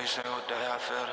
Every single day I feel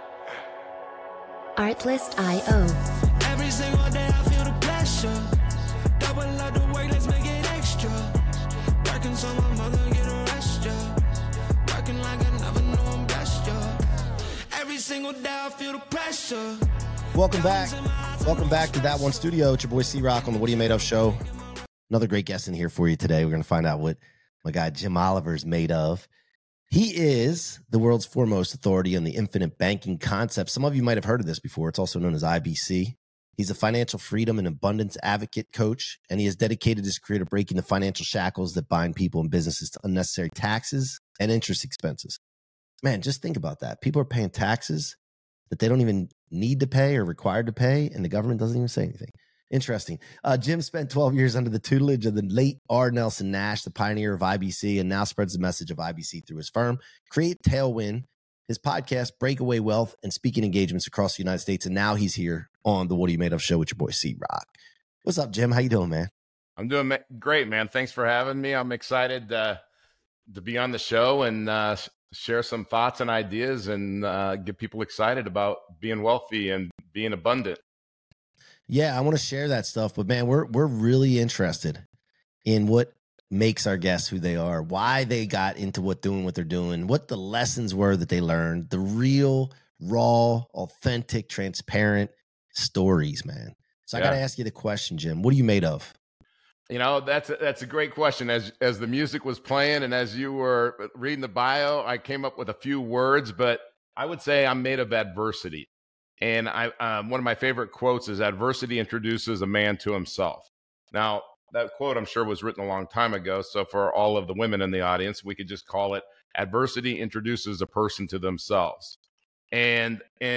Artlist.io. Every single day I feel the pressure. Double up the work, let's make it extra. Working so my mother get a rest, yeah. Working like I never knew I'm blessed, yeah. Every single day I feel the pressure. Welcome back. Welcome back to That One Studio. It's your boy C-Rock on the What Are You Made Of show. Another great guest in here for you today. We're going to find out what my guy Jim Oliver is made of. He is the world's foremost authority on the infinite banking concept. Some of you might have heard of this before. It's also known as IBC. He's a financial freedom and abundance advocate coach, and he has dedicated his career to breaking the financial shackles that bind people and businesses to unnecessary taxes and interest expenses. Man, just think about that. People are paying taxes that they don't even need to pay or required to pay, and the government doesn't even say anything. Interesting. Jim spent 12 years under the tutelage of the late R. Nelson Nash, the pioneer of IBC, and now spreads the message of IBC through his firm, Create Tailwind, his podcast, Breakaway Wealth, and speaking engagements across the United States. And now he's here on the What Are You Made Of show with your boy C-Rock. What's up, Jim? How you doing, man? I'm doing great, man. Thanks for having me. I'm excited to be on the show and share some thoughts and ideas and get people excited about being wealthy and being abundant. Yeah, I want to share that stuff, but man, we're really interested in what makes our guests who they are, why they got into doing what they're doing, what the lessons were that they learned, the real, raw, authentic, transparent stories, man. So I got to ask you the question, Jim. What are you made of? You know, that's a great question. As the music was playing and as you were reading the bio, I came up with a few words, but I would say I'm made of adversity. And one of my favorite quotes is, adversity introduces a man to himself. Now, that quote, I'm sure, was written a long time ago. So for all of the women in the audience, we could just call it, adversity introduces a person to themselves. And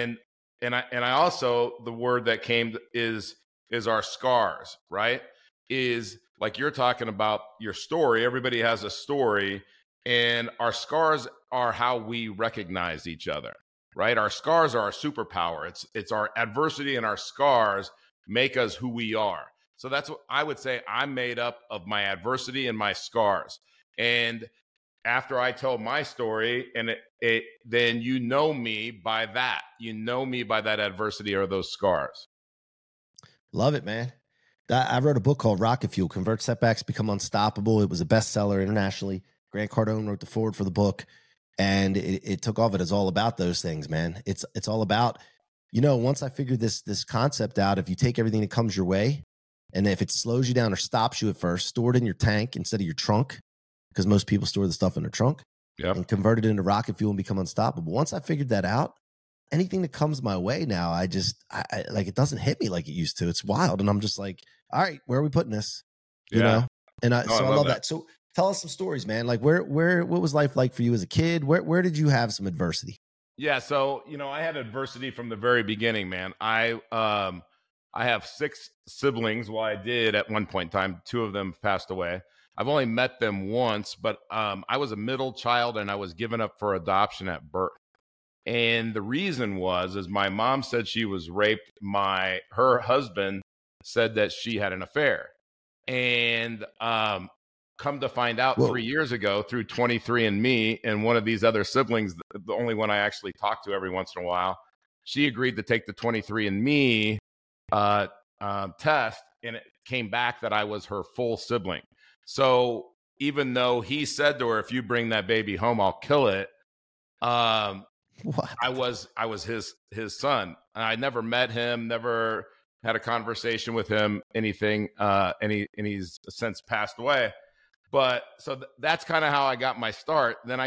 I also, the word that came is our scars, right? Is like you're talking about your story. Everybody has a story, and our scars are how we recognize each other. Right? Our scars are our superpower. It's our adversity and our scars make us who we are. So that's what I would say. I'm made up of my adversity and my scars. And after I tell my story, and then you know me by that. You know me by that adversity or those scars. Love it, man. I wrote a book called Rocket Fuel, Convert Setbacks, Become Unstoppable. It was a bestseller internationally. Grant Cardone wrote the foreword for the book. And it took off. It is all about those things, man. It's all about, once I figured this concept out, if you take everything that comes your way, and if it slows you down or stops you at first, store it in your tank instead of your trunk, because most people store the stuff in their trunk, and convert it into rocket fuel and become unstoppable. Once I figured that out, anything that comes my way now, I like, it doesn't hit me like it used to. It's wild. And I'm just like, all right, where are we putting this? You know? And I love that. So tell us some stories, man. Like what was life like for you as a kid? Where did you have some adversity? Yeah. So, I had adversity from the very beginning, man. I have 6 siblings. Well, I did at one point in time. 2 of them passed away. I've only met them once, but I was a middle child and I was given up for adoption at birth. And the reason is my mom said she was raped. Her husband said that she had an affair. And, come to find out 3 years ago through 23andMe and one of these other siblings, the only one I actually talk to every once in a while, she agreed to take the 23andMe test, and it came back that I was her full sibling. So even though he said to her, if you bring that baby home, I'll kill it. I was his son. And I never met him, never had a conversation with him, anything, and he's since passed away. But so that's kind of how I got my start. Then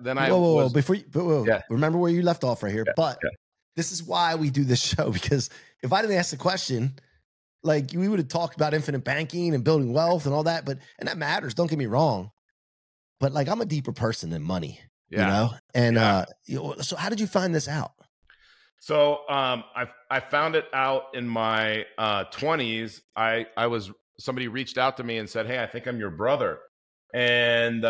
remember where you left off right here. This is why we do this show, because if I didn't ask the question, like, we would have talked about infinite banking and building wealth and all that, and that matters. Don't get me wrong. But like, I'm a deeper person than money, And so how did you find this out? So I found it out in my 20s. Somebody reached out to me and said, "Hey, I think I'm your brother." And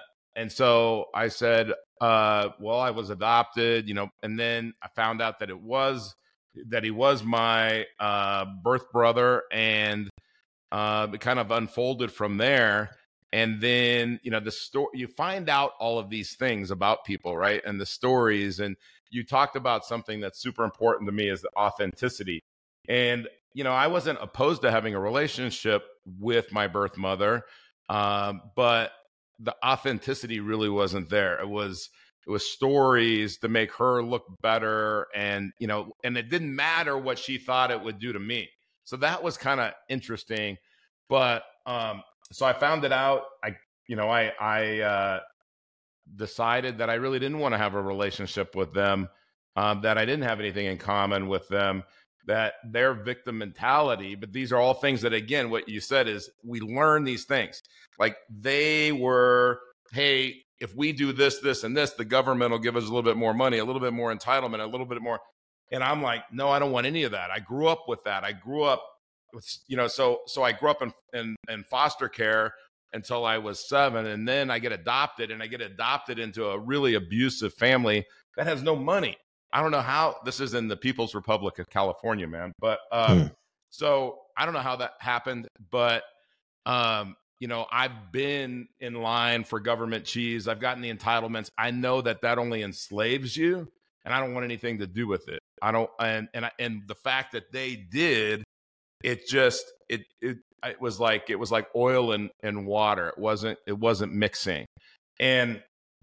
so I said, well, I was adopted, and then I found out that he was my birth brother, and it kind of unfolded from there. And then, the story, you find out all of these things about people, right? And the stories. And you talked about something that's super important to me is the authenticity. And, I wasn't opposed to having a relationship with my birth mother, but the authenticity really wasn't there. It was stories to make her look better. And, and it didn't matter what she thought it would do to me. So that was kind of interesting. But, so I found it out. I decided that I really didn't want to have a relationship with them, that I didn't have anything in common with them, that their victim mentality. But these are all things that, again, what you said is we learn these things. Like they were, hey, if we do this, this, and this, the government will give us a little bit more money, a little bit more entitlement, a little bit more. And I'm like, no, I don't want any of that. I grew up with that. I grew up with, so I grew up in foster care until I was 7. And then I get adopted, and I get adopted into a really abusive family that has no money. I don't know how. This is in the People's Republic of California, man. But so I don't know how that happened, but I've been in line for government cheese. I've gotten the entitlements. I know that only enslaves you, and I don't want anything to do with it. I don't, and the fact that they did, it was like oil and water. It wasn't mixing. And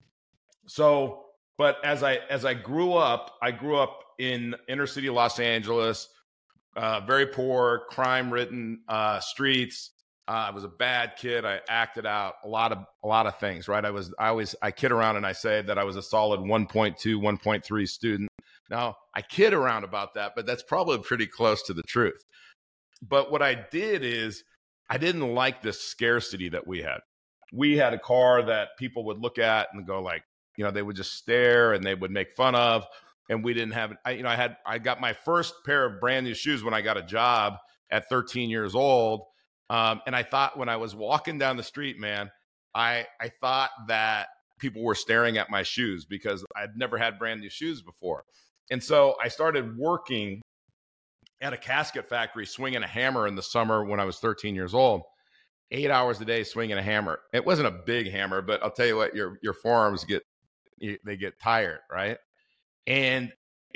so, but as I grew up in inner city Los Angeles, very poor, crime-ridden streets. I was a bad kid. I acted out a lot of things, right? I kid around and I say that I was a solid 1.2, 1.3 student. Now I kid around about that, but that's probably pretty close to the truth. But what I did is I didn't like this scarcity that we had. We had a car that people would look at and go like, they would just stare and they would make fun of. And we didn't have, I got my first pair of brand new shoes when I got a job at 13 years old. And I thought when I was walking down the street, man, I thought that people were staring at my shoes because I'd never had brand new shoes before. And so I started working at a casket factory, swinging a hammer in the summer when I was 13 years old, 8 hours a day swinging a hammer. It wasn't a big hammer, but I'll tell you what, your forearms get tired, right? And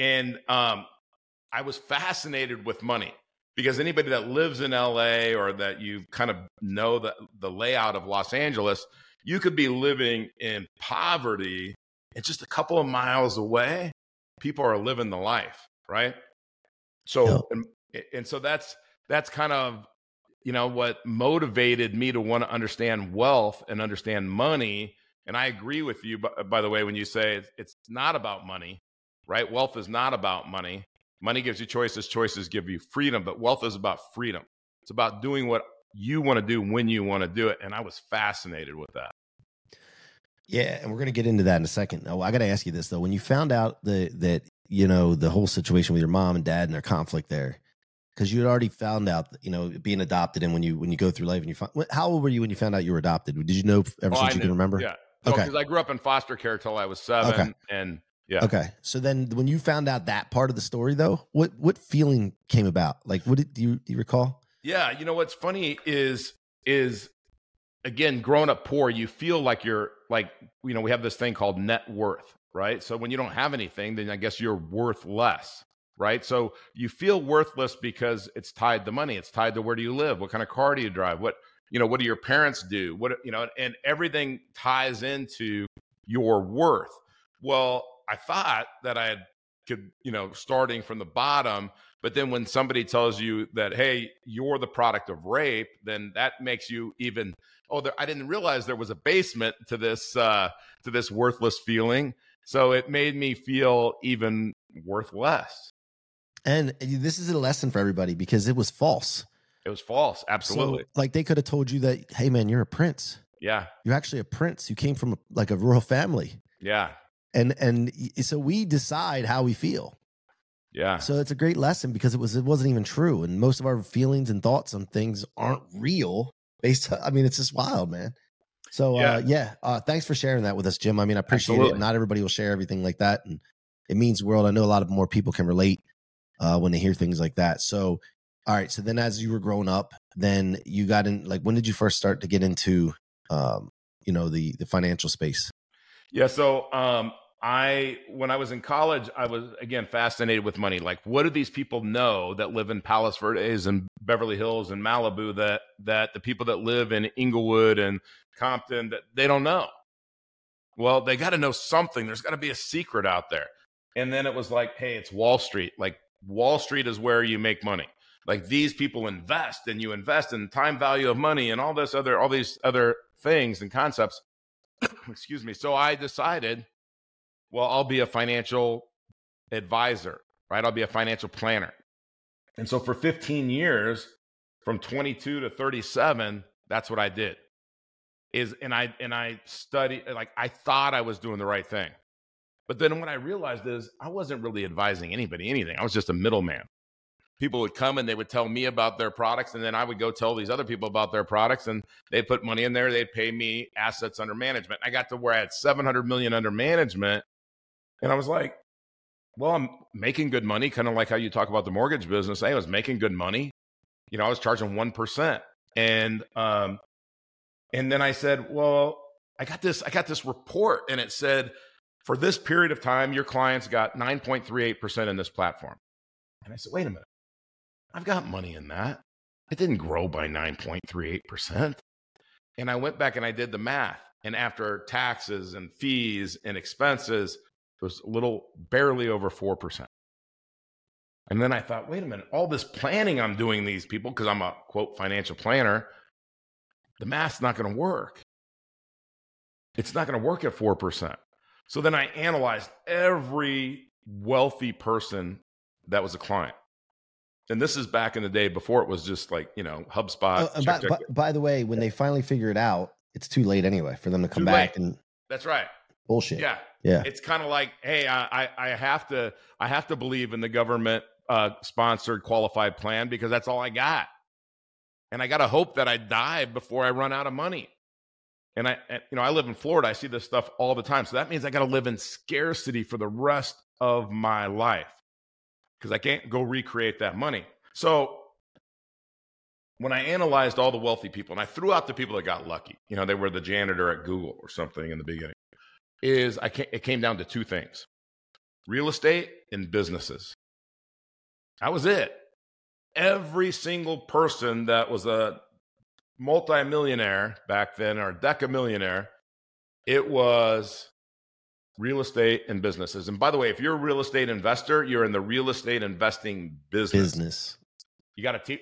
I was fascinated with money because anybody that lives in LA or that you kind of know the layout of Los Angeles, you could be living in poverty and just a couple of miles away, people are living the life, right? So, and so that's kind of, what motivated me to want to understand wealth and understand money. And I agree with you, by the way, when you say it's not about money, right? Wealth is not about money. Money gives you choices. Choices give you freedom, but wealth is about freedom. It's about doing what you want to do when you want to do it. And I was fascinated with that. Yeah. And we're going to get into that in a second. Oh, I got to ask you this though. When you found out that the whole situation with your mom and dad and their conflict there, because you had already found out, being adopted, and when you go through life and how old were you when you found out you were adopted? Did you know ever since you can remember? Yeah. Okay. Because I grew up in foster care till I was 7. Okay. And yeah. Okay. So then when you found out that part of the story though, what feeling came about? Like, do you recall? Yeah. What's funny is again, growing up poor, you feel like you're like, we have this thing called net worth, right? So when you don't have anything, then I guess you're worth less, right? So you feel worthless because it's tied to money. It's tied to where do you live? What kind of car do you drive? What do your parents do? And everything ties into your worth. Well, I thought that I could, starting from the bottom, but then when somebody tells you that, hey, you're the product of rape, then that makes you even, I didn't realize there was a basement to this worthless feeling. So it made me feel even worth less. And this is a lesson for everybody because it was false. It was false. Absolutely. So, like they could have told you that, hey man, you're a prince. Yeah. You're actually a prince. You came from a royal family. Yeah. And so we decide how we feel. Yeah. So it's a great lesson because it wasn't even true. And most of our feelings and thoughts on things aren't real it's just wild, man. So thanks for sharing that with us, Jim. I appreciate it. Not everybody will share everything like that. And it means the world. I know a lot of more people can relate when they hear things like that. So, all right. So then as you were growing up, then you got in, like, when did you first start to get into the financial space? Yeah. So when I was in college, I was, again, fascinated with money. Like, what do these people know that live in Palos Verdes and Beverly Hills and Malibu that the people that live in Inglewood and Compton, that they don't know? Well, they got to know something. There's got to be a secret out there. And then it was like, hey, it's Wall Street. Like, Wall Street is where you make money. Like, these people invest, and you invest in time value of money and all these other things and concepts. Excuse me. So I decided, well, I'll be a financial advisor, right? I'll be a financial planner. And so for 15 years, from 22 to 37, that's what I did. And I studied, like, I thought I was doing the right thing. But then what I realized is I wasn't really advising anybody anything. I was just a middleman. People would come and they would tell me about their products, and then I would go tell these other people about their products, and they'd put money in there. They'd pay me assets under management. I got to where I had $700 million under management, and I was like, well, I'm making good money, kind of like how you talk about the mortgage business. I was making good money. I was charging 1%. And then I said, well, I got this report, and it said, for this period of time, your clients got 9.38% in this platform. And I said, wait a minute, I've got money in that. It didn't grow by 9.38%. And I went back and I did the math. And after taxes and fees and expenses, it was barely over 4%. And then I thought, wait a minute, all this planning I'm doing these people, because I'm a, quote, financial planner, the math's not going to work. It's not going to work at 4%. So then I analyzed every wealthy person that was a client. And this is back in the day before it was just like, HubSpot. By the way, when they finally figure it out, it's too late anyway for them to come back and. That's right. Bullshit. Yeah. It's kind of like, hey, I have to believe in the government sponsored qualified plan because that's all I got. And I got to hope that I die before I run out of money. And I live in Florida. I see this stuff all the time. So that means I got to live in scarcity for the rest of my life because I can't go recreate that money. So when I analyzed all the wealthy people, and I threw out the people that got lucky, they were the janitor at Google or something in the beginning, it came down to two things: real estate and businesses. That was it. Every single person that was a multimillionaire back then, or decamillionaire, it was real estate and businesses. And by the way, if you're a real estate investor, you're in the real estate investing business. You got to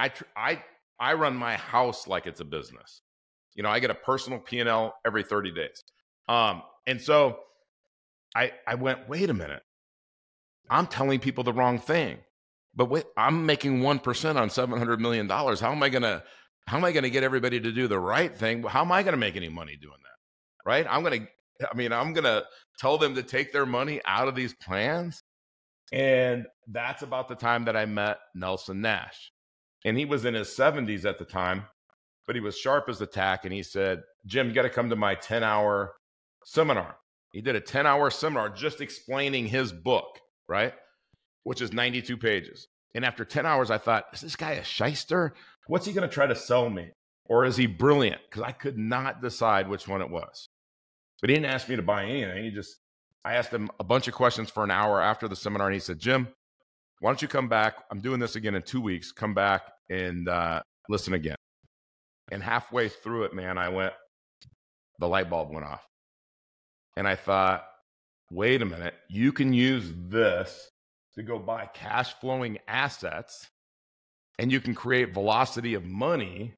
I run my house like it's a business. I get a personal P&L every 30 days. And so I went, wait a minute, I'm telling people the wrong thing. But wait, I'm making 1% on $700 million. How am I going to get everybody to do the right thing? How am I going to make any money doing that? Right? I'm going to tell them to take their money out of these plans. And that's about the time that I met Nelson Nash. And he was in his 70s at the time, but he was sharp as a tack. And he said, Jim, you got to come to my 10-hour seminar. He did a 10-hour seminar just explaining his book, right? Which is 92 pages. And after 10 hours, I thought, is this guy a shyster? What's he going to try to sell me? Or is he brilliant? Because I could not decide which one it was. But he didn't ask me to buy anything. I asked him a bunch of questions for an hour after the seminar. And he said, Jim, why don't you come back? I'm doing this again in 2 weeks. Come back and listen again. And halfway through it, man, the light bulb went off. And I thought, wait a minute, you can use this to go buy cash flowing assets, and you can create velocity of money.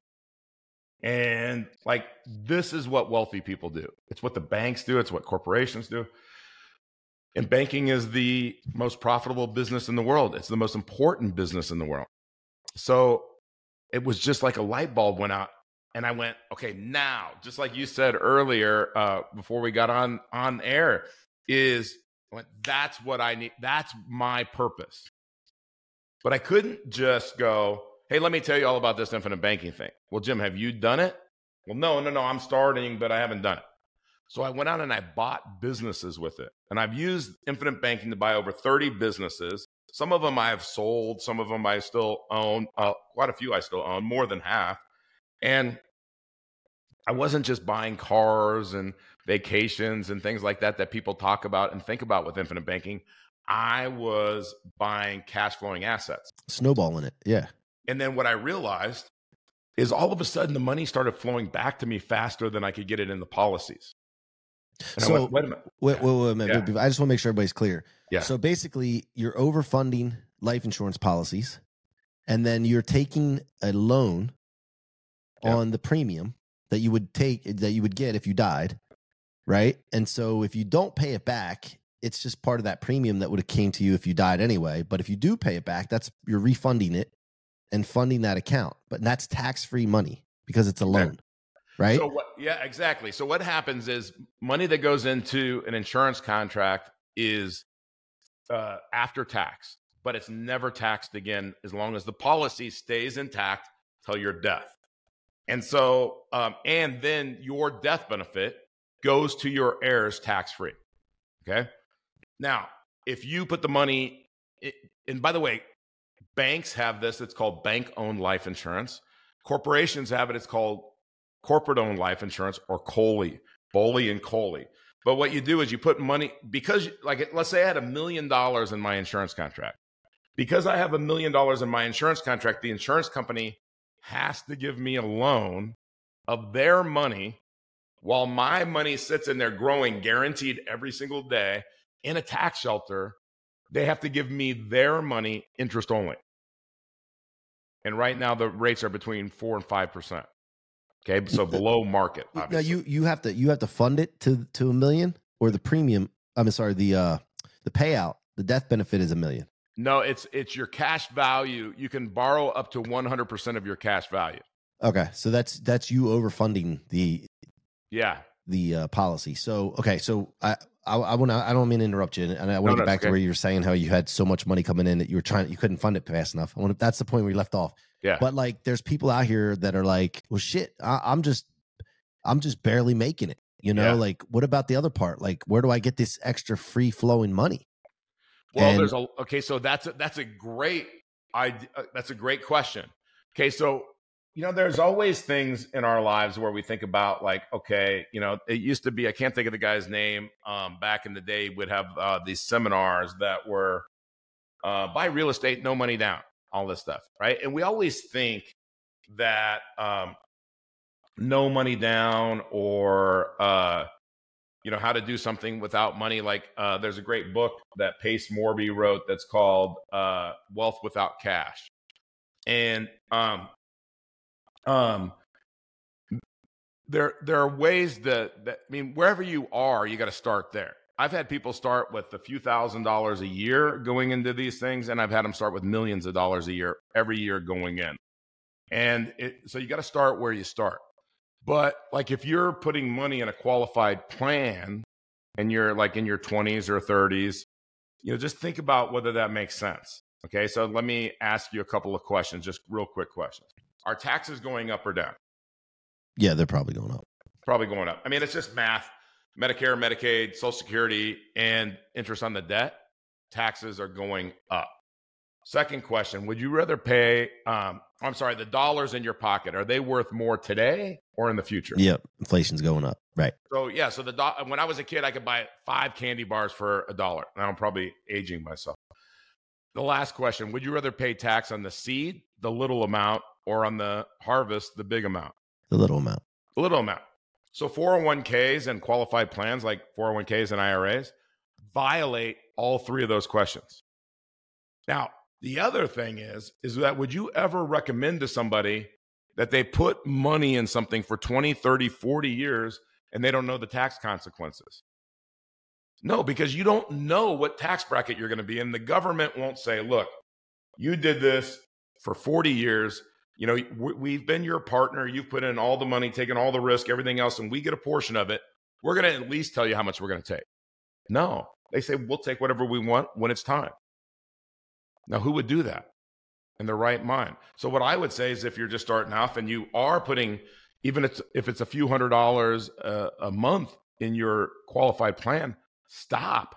And like, this is what wealthy people do. It's what the banks do. It's what corporations do. And banking is the most profitable business in the world. It's the most important business in the world. So it was just like a light bulb went out. And I went, okay, now, just like you said earlier, before we got on air, that's what I need. That's my purpose. But I couldn't just go, hey, let me tell you all about this infinite banking thing. Well, Jim, have you done it? Well, no, I'm starting, but I haven't done it. So I went out and I bought businesses with it. And I've used infinite banking to buy over 30 businesses. Some of them I have sold. Some of them I still own. Quite a few I still own, more than half. And I wasn't just buying cars and vacations and things like that people talk about and think about with infinite banking. I was buying cash flowing assets. Snowballing it. Yeah. And then what I realized is all of a sudden the money started flowing back to me faster than I could get it in the policies. And So wait a minute. wait a minute. Yeah. I just want to make sure everybody's clear. Yeah. So basically, you're overfunding life insurance policies, and then you're taking a loan on the premium that you would get if you died, right? And so if you don't pay it back, it's just part of that premium that would have came to you if you died anyway. But if you do pay it back, you're refunding it and funding that account. But that's tax-free money because it's a loan, right? So exactly. So what happens is money that goes into an insurance contract is after tax, but it's never taxed again as long as the policy stays intact till your death. And so, and then your death benefit goes to your heirs tax-free. Okay. Now, if you put the money, and by the way, banks have this, it's called bank-owned life insurance. Corporations have it, it's called corporate-owned life insurance, or COLI, BOLI and COLI. But what you do is you put money, because let's say I had $1 million in my insurance contract. Because I have $1 million in my insurance contract, the insurance company has to give me a loan of their money while my money sits in there growing guaranteed every single day in a tax shelter. They have to give me their money interest only. And right now the rates are between 4 and 5%. Okay, so below market. Obviously. Now you have to fund it to $1 million, or the premium. I'm sorry, the payout, the death benefit is $1 million. No, it's your cash value. You can borrow up to 100% of your cash value. Okay, so that's you overfunding the policy. So okay, so I don't mean to interrupt you, and I want to get back to where you were saying how you had so much money coming in that you couldn't fund it fast enough. That's the point where you left off. Yeah. But like, there's people out here that are like, well, shit, I'm just barely making it. Like, what about the other part? Like, where do I get this extra free flowing money? Well, so that's a great idea. That's a great question. Okay, so there's always things in our lives where we think about like, okay, it used to be, I can't think of the guy's name. Back in the day, we'd have these seminars that were buy real estate, no money down, all this stuff, right? And we always think that no money down or how to do something without money. Like there's a great book that Pace Morby wrote that's called Wealth Without Cash. And there are ways that wherever you are, you got to start there. I've had people start with a few $1,000s a year going into these things, and I've had them start with millions of dollars a year every year going in. And so you got to start where you start. But like if you're putting money in a qualified plan and you're like in your 20s or 30s, just think about whether that makes sense. Okay, so let me ask you a couple of questions, just real quick questions. Are taxes going up or down? Yeah, they're probably going up. Probably going up. It's just math. Medicare, Medicaid, Social Security, and interest on the debt, taxes are going up. Second question, would you rather pay, the dollars in your pocket, are they worth more today or in the future? Yep, inflation's going up, right. So when I was a kid, I could buy 5 candy bars for $1. Now I'm probably aging myself. The last question, would you rather pay tax on the seed, the little amount, or on the harvest, the big amount? The little amount. The little amount. So 401ks and qualified plans like 401ks and IRAs violate all 3 of those questions. Now, the other thing is that would you ever recommend to somebody that they put money in something for 20, 30, 40 years and they don't know the tax consequences? No, because you don't know what tax bracket you're going to be in. The government won't say, look, you did this for 40 years. We've been your partner. You've put in all the money, taken all the risk, everything else, and we get a portion of it. We're going to at least tell you how much we're going to take. No, they say we'll take whatever we want when it's time. Now, who would do that in their right mind? So what I would say is if you're just starting off and you are putting, even if it's a few $100s a month in your qualified plan, stop.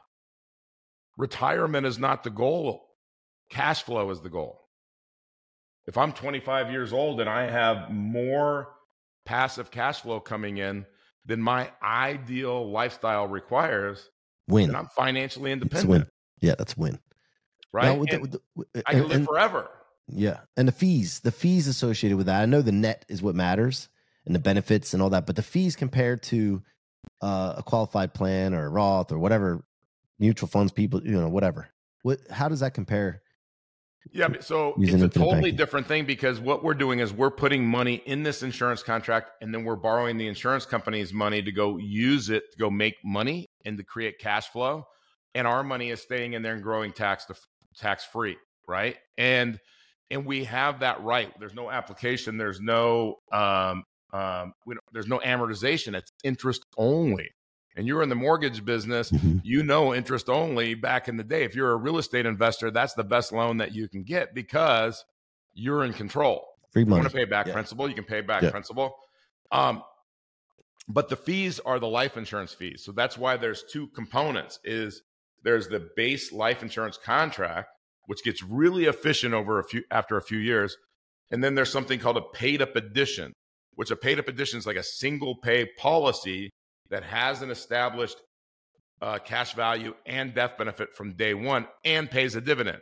Retirement is not the goal. Cash flow is the goal. If I'm 25 years old and I have more passive cash flow coming in than my ideal lifestyle requires, Win. then I'm financially It's independent. win. Yeah, that's win. Right? Now, I can live forever. Yeah. And the fees associated with that. I know the net is what matters and the benefits and all that, but the fees compared to a qualified plan or a Roth or whatever mutual funds people, whatever. How does that compare? Yeah, so it's Using a infinite totally banking. different thing, because what we're doing is we're putting money in this insurance contract, and then we're borrowing the insurance company's money to go use it to go make money and to create cash flow. And our money is staying in there and growing tax free, right? And we have that right. There's no application. There's no there's no amortization. It's interest only. And you're in the mortgage business, interest only back in the day. If you're a real estate investor, that's the best loan that you can get because you're in control. Free You money. want to pay back principal, you can pay back principal. But the fees are the life insurance fees. So that's why there's two components. There's the base life insurance contract, which gets really efficient after a few years. And then there's something called a paid up addition, which a paid up addition is like a single pay policy that has an established cash value and death benefit from day one and pays a dividend.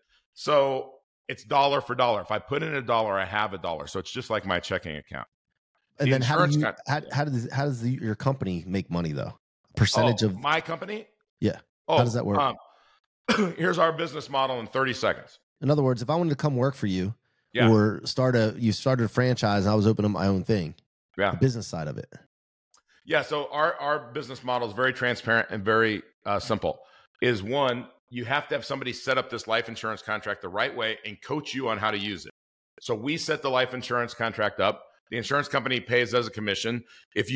So it's dollar for dollar. If I put in $1, I have $1. So it's just like my checking account. And then how does your company make money though? Percentage of my company? Yeah. How does that work? Here's our business model in 30 seconds. In other words, if I wanted to come work for you or you started a franchise and I was opening my own thing, the business side of it. Yeah, so our business model is very transparent and very simple. Is one, you have to have somebody set up this life insurance contract the right way and coach you on how to use it. So we set the life insurance contract up. The insurance company pays us a commission. If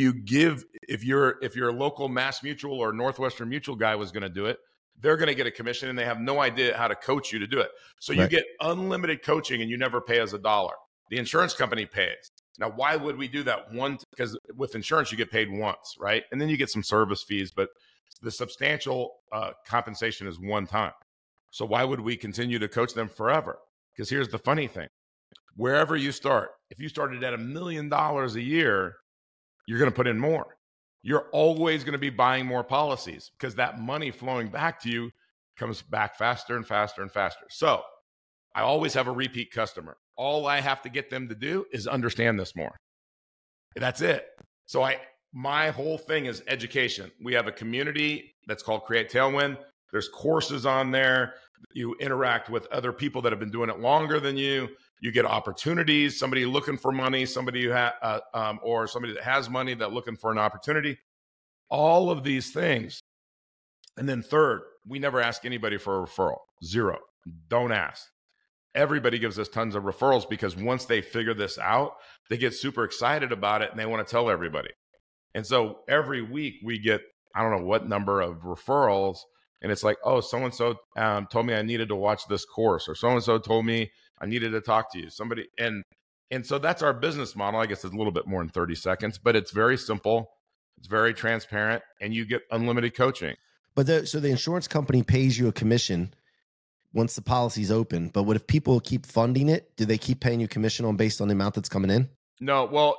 your local Mass Mutual or Northwestern Mutual guy was going to do it, they're going to get a commission, and they have no idea how to coach you to do it. So you get unlimited coaching, and you never pay us $1. The insurance company pays. Now, why would we do that? One, because with insurance, you get paid once, right? And then you get some service fees, but the substantial compensation is one time. So why would we continue to coach them forever? Because here's the funny thing. Wherever you start, if you started at $1 million a year, you're going to put in more. You're always going to be buying more policies because that money flowing back to you comes back faster and faster and faster. So I always have a repeat customer. All I have to get them to do is understand this more. That's it. So my whole thing is education. We have a community that's called Create Tailwind. There's courses on there. You interact with other people that have been doing it longer than you. You get opportunities. Somebody looking for money, somebody who or somebody that has money that looking for an opportunity. All of these things. And then third, we never ask anybody for a referral. Zero. Don't ask. Everybody gives us tons of referrals because once they figure this out, they get super excited about it and they want to tell everybody. And so every week we get, I don't know what number of referrals. And it's like, oh, so-and-so told me I needed to watch this course, or so-and-so told me I needed to talk to you. Somebody, and so that's our business model. I guess it's a little bit more in 30 seconds, but it's very simple. It's very transparent, and you get unlimited coaching. But so the insurance company pays you a commission once the policy's open. But what if people keep funding it? Do they keep paying you commission based on the amount that's coming in? No. Well,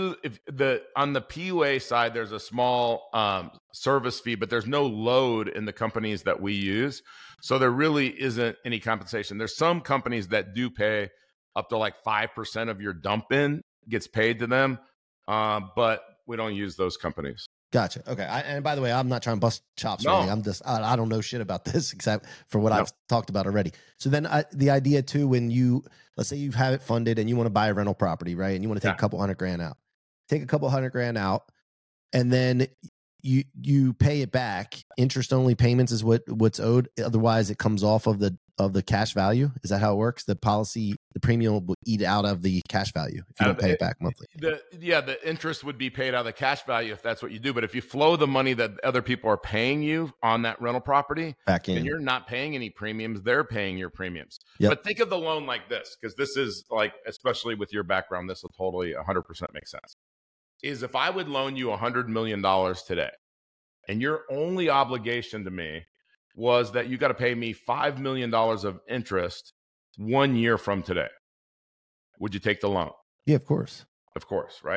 on the PUA side, there's a small service fee, but there's no load in the companies that we use. So there really isn't any compensation. There's some companies that do pay up to like 5% of your dump in gets paid to them. But we don't use those companies. Gotcha. Okay. And by the way, I'm not trying to bust chops or anything. I'm just, I don't know shit about this except for what I've talked about already. So then the idea too, when let's say you have it funded and you want to buy a rental property, right? And you want to take a couple $100,000 out, take a couple $100,000 out, and then you pay it back. Interest only payments is what's owed. Otherwise it comes off of the cash value. Is that how it works? The premium will eat out of the cash value if you don't pay it back monthly. The interest would be paid out of the cash value if that's what you do. But if you flow the money that other people are paying you on that rental property back in, then you're not paying any premiums. They're paying your premiums. Yep. But think of the loan like this, because this is like, especially with your background, this will totally 100% make sense. Is if I would loan you $100 million today, and your only obligation to me was that you got to pay me $5 million of interest 1 year from today, would you take the loan? Yeah, of course. Of course, right?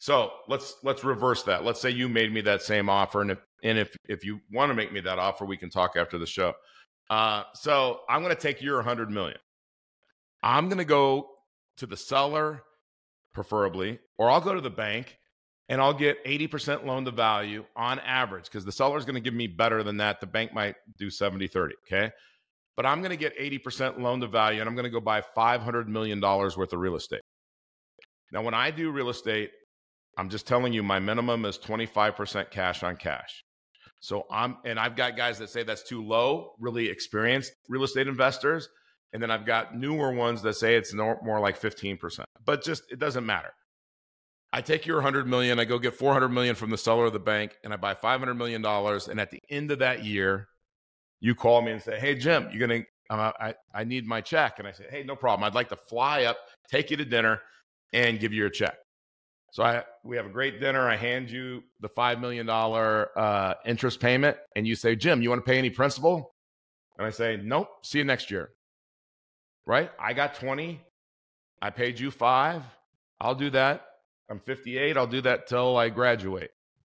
So let's reverse that. Let's say you made me that same offer, and if you want to make me that offer, we can talk after the show. So I'm going to take your $100 million. I'm going to go to the seller, preferably, or I'll go to the bank and I'll get 80% loan to value on average, because the seller is going to give me better than that. The bank might do 70-30. Okay. But I'm going to get 80% loan to value, and I'm going to go buy $500 million worth of real estate. Now, when I do real estate, I'm just telling you, my minimum is 25% cash on cash. So I've got guys that say that's too low, really experienced real estate investors. And then I've got newer ones that say it's more like 15%, but just, it doesn't matter. I take your $100 million, I go get $400 million from the seller of the bank, and I buy $500 million. And at the end of that year, you call me and say, hey, Jim, you're going to, I need my check. And I say, hey, no problem. I'd like to fly up, take you to dinner, and give you your check. So we have a great dinner. I hand you the $5 million interest payment, and you say, Jim, you want to pay any principal? And I say, nope, see you next year. Right? I got 20. I paid you 5. I'll do that. I'm 58. I'll do that till I graduate.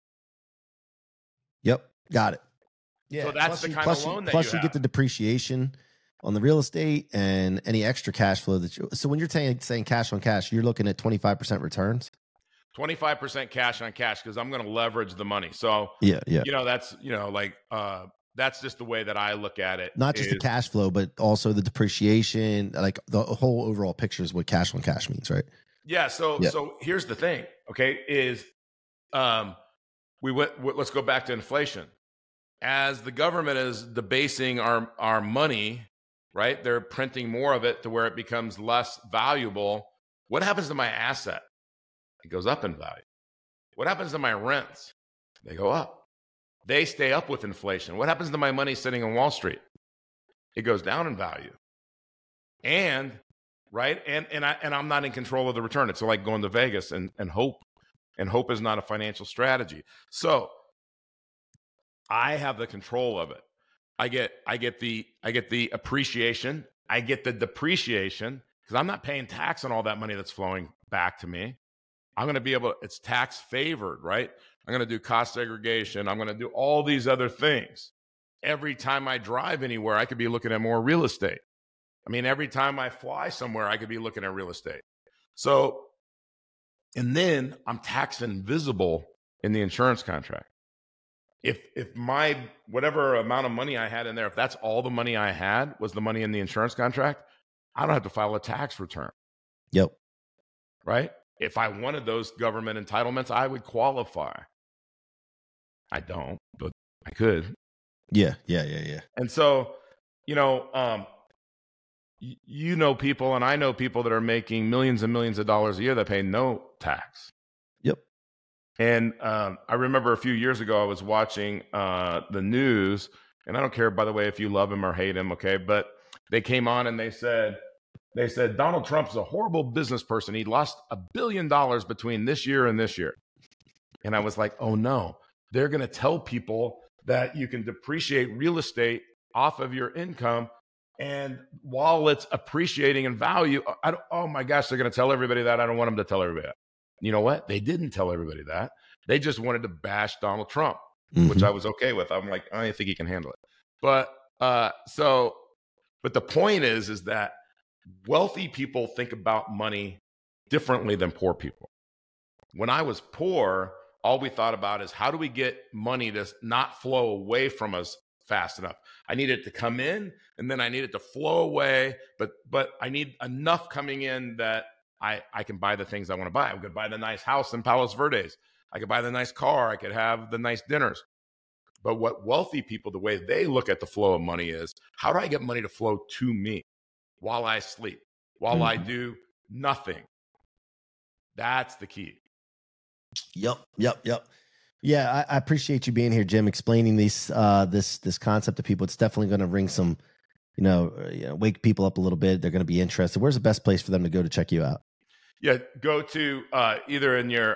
Yep. Got it. Yeah. So that's the kind of loan that you have. Plus you get the depreciation on the real estate and any extra cash flow that you. So when you're saying cash on cash, you're looking at 25% returns. 25% cash on cash, because I'm going to leverage the money. So yeah. That's that's just the way that I look at it. Not just the cash flow, but also the depreciation. Like the whole overall picture is what cash on cash means, right? Yeah. So here's the thing. Okay, is let's go back to inflation. As the government is debasing our money, right? They're printing more of it to where it becomes less valuable. What happens to my asset? It goes up in value. What happens to my rents? They go up. They stay up with inflation. What happens to my money sitting on Wall Street? It goes down in value. And right, and I'm not in control of the return. It's like going to Vegas and hope. And hope is not a financial strategy. So I have the control of it. I get the appreciation. I get the depreciation, because I'm not paying tax on all that money that's flowing back to me. I'm going to be able, it's tax favored, right? I'm going to do cost segregation. I'm going to do all these other things. Every time I drive anywhere, I could be looking at more real estate. I mean, every time I fly somewhere, I could be looking at real estate. So, and then I'm tax invisible in the insurance contract. If my, whatever amount of money I had in there, if that's all the money I had was the money in the insurance contract, I don't have to file a tax return. Yep. Right? If I wanted those government entitlements, I would qualify. I don't, but I could. Yeah. And so, people, and I know people that are making millions and millions of dollars a year that pay no tax. Yep. And I remember a few years ago, I was watching the news, and I don't care, by the way, if you love him or hate him, okay? But they came on and they said, Donald Trump's a horrible business person. He lost $1 billion between this year and this year. And I was like, oh no, they're going to tell people that you can depreciate real estate off of your income. And while it's appreciating in value, oh my gosh, they're going to tell everybody that. I don't want them to tell everybody that. You know what? They didn't tell everybody that. They just wanted to bash Donald Trump, which I was okay with. I'm like, I think he can handle it. But the point is that wealthy people think about money differently than poor people. When I was poor, all we thought about is how do we get money to not flow away from us fast enough? I need it to come in, and then I need it to flow away, but I need enough coming in that I can buy the things I want to buy. I could buy the nice house in Palos Verdes. I could buy the nice car. I could have the nice dinners. But what wealthy people, the way they look at the flow of money is, how do I get money to flow to me while I sleep, while I do nothing? That's the key. Yep. Yeah, I appreciate you being here, Jim, explaining this concept to people. It's definitely going to ring some, wake people up a little bit. They're going to be interested. Where's the best place for them to go to check you out? Yeah, go to either in your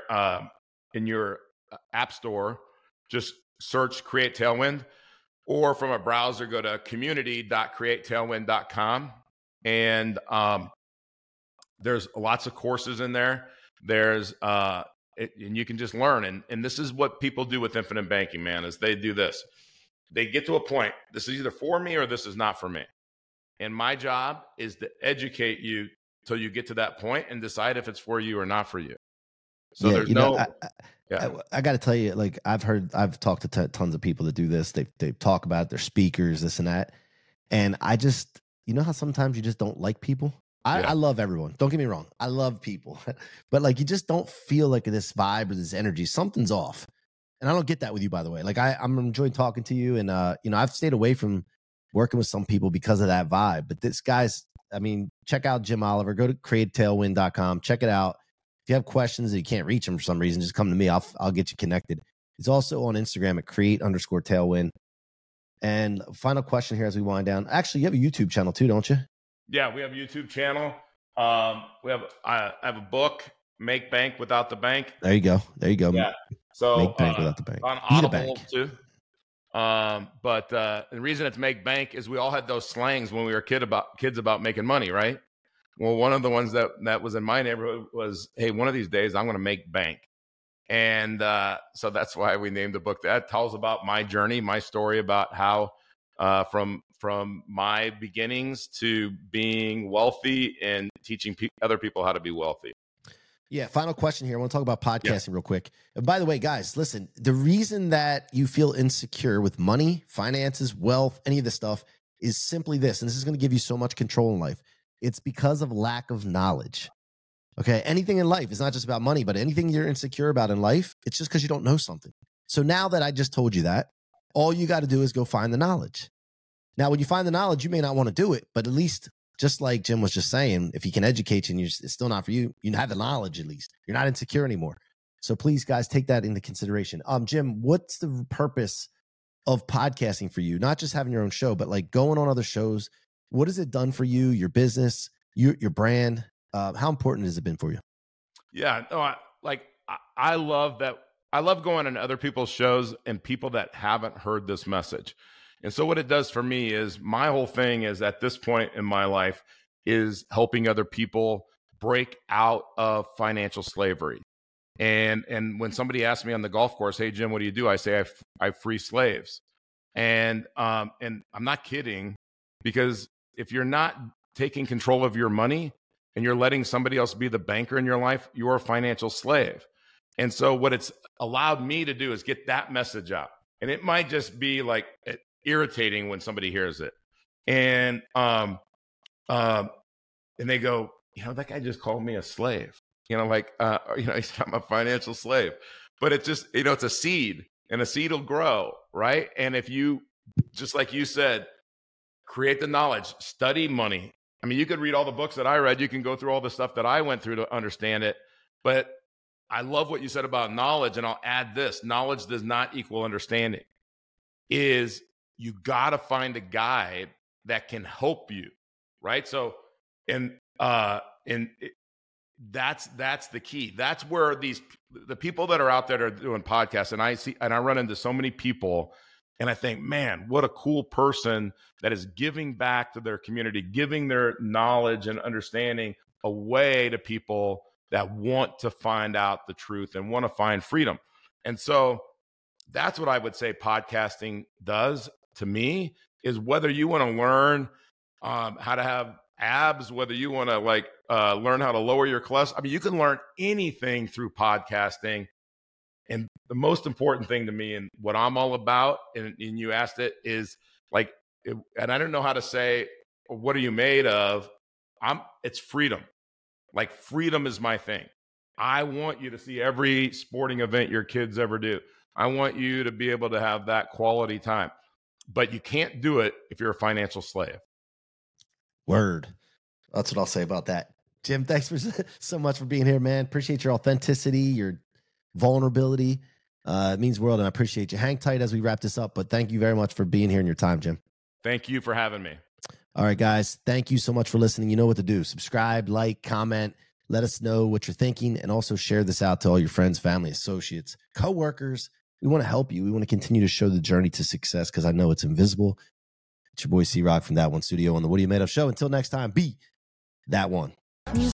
app store, just search Create Tailwind, or from a browser, go to community.createtailwind.com. And there's lots of courses in there. There's and you can just learn. And this is what people do with infinite banking, man, is they do this. They get to a point, this is either for me or this is not for me. And my job is to educate you till you get to that point and decide if it's for you or not for you. So there's I got to tell you, like I've talked to tons of people that do this. They talk about it, they're speakers, this and that. And I just, you know how sometimes you just don't like people? I love everyone. Don't get me wrong. I love people, but like, you just don't feel like this vibe or this energy, something's off. And I don't get that with you, by the way. Like I'm enjoying talking to you. And, you know, I've stayed away from working with some people because of that vibe, but this guy's, I mean, check out Jim Oliver, go to createtailwind.com, check it out. If you have questions and you can't reach him for some reason, just come to me. I'll get you connected. He's also on Instagram at create_tailwind. And final question here as we wind down. Actually, you have a YouTube channel too, don't you? Yeah, we have a YouTube channel. I have a book, Make Bank Without the Bank. There you go. Yeah. So Make Bank Without the Bank. On Audible too. But the reason it's Make Bank is we all had those slangs when we were kids about making money, right? Well, one of the ones that was in my neighborhood was, hey, one of these days I'm going to make bank. And so that's why we named the book that. Tells about my journey, my story about how from my beginnings to being wealthy and teaching other people how to be wealthy. Yeah, final question here. I want to talk about podcasting real quick. And by the way, guys, listen, the reason that you feel insecure with money, finances, wealth, any of this stuff is simply this, and this is going to give you so much control in life. It's because of lack of knowledge. Okay, anything in life is not just about money, but anything you're insecure about in life, it's just because you don't know something. So now that I just told you that, all you got to do is go find the knowledge. Now, when you find the knowledge, you may not want to do it, but at least, just like Jim was just saying, if he can educate you and it's still not for you, you have the knowledge at least. You're not insecure anymore. So please, guys, take that into consideration. Jim, what's the purpose of podcasting for you? Not just having your own show, but like going on other shows. What has it done for you, your business, your brand? How important has it been for you? Yeah, no, I love that. I love going on other people's shows and people that haven't heard this message. And so what it does for me is my whole thing is at this point in my life is helping other people break out of financial slavery. And when somebody asks me on the golf course, hey, Jim, what do you do? I say, I free slaves. And I'm not kidding, because if you're not taking control of your money and you're letting somebody else be the banker in your life, you're a financial slave. And so what it's allowed me to do is get that message out. And it might just be like irritating when somebody hears it. And they go, that guy just called me a slave. He's I'm a financial slave. But it's just, it's a seed, and a seed will grow, right? And if you, just like you said, create the knowledge, study money. I mean, you could read all the books that I read. You can go through all the stuff that I went through to understand it. But I love what you said about knowledge, and I'll add this. Knowledge does not equal understanding. Is you got to find a guide that can help you, right? So, that's the key. That's where the people that are out there that are doing podcasts, and I run into so many people, and I think, man, what a cool person that is giving back to their community, giving their knowledge and understanding away to people that want to find out the truth and want to find freedom. And so that's what I would say podcasting does to me, is whether you want to learn how to have abs, whether you want to learn how to lower your cholesterol. I mean, you can learn anything through podcasting. And the most important thing to me and what I'm all about, and you asked it, is and I don't know how to say, what are you made of? It's freedom. Like, freedom is my thing. I want you to see every sporting event your kids ever do. I want you to be able to have that quality time. But you can't do it if you're a financial slave. Word. That's what I'll say about that. Jim, thanks so much for being here, man. Appreciate your authenticity, your vulnerability. It means the world, and I appreciate you. Hang tight as we wrap this up, but thank you very much for being here and your time, Jim. Thank you for having me. All right, guys. Thank you so much for listening. You know what to do. Subscribe, like, comment. Let us know what you're thinking, and also share this out to all your friends, family, associates, coworkers. We want to help you. We want to continue to show the journey to success, because I know it's invisible. It's your boy C-Rock from That One Studio on the What Are You Made Of show. Until next time, be that one.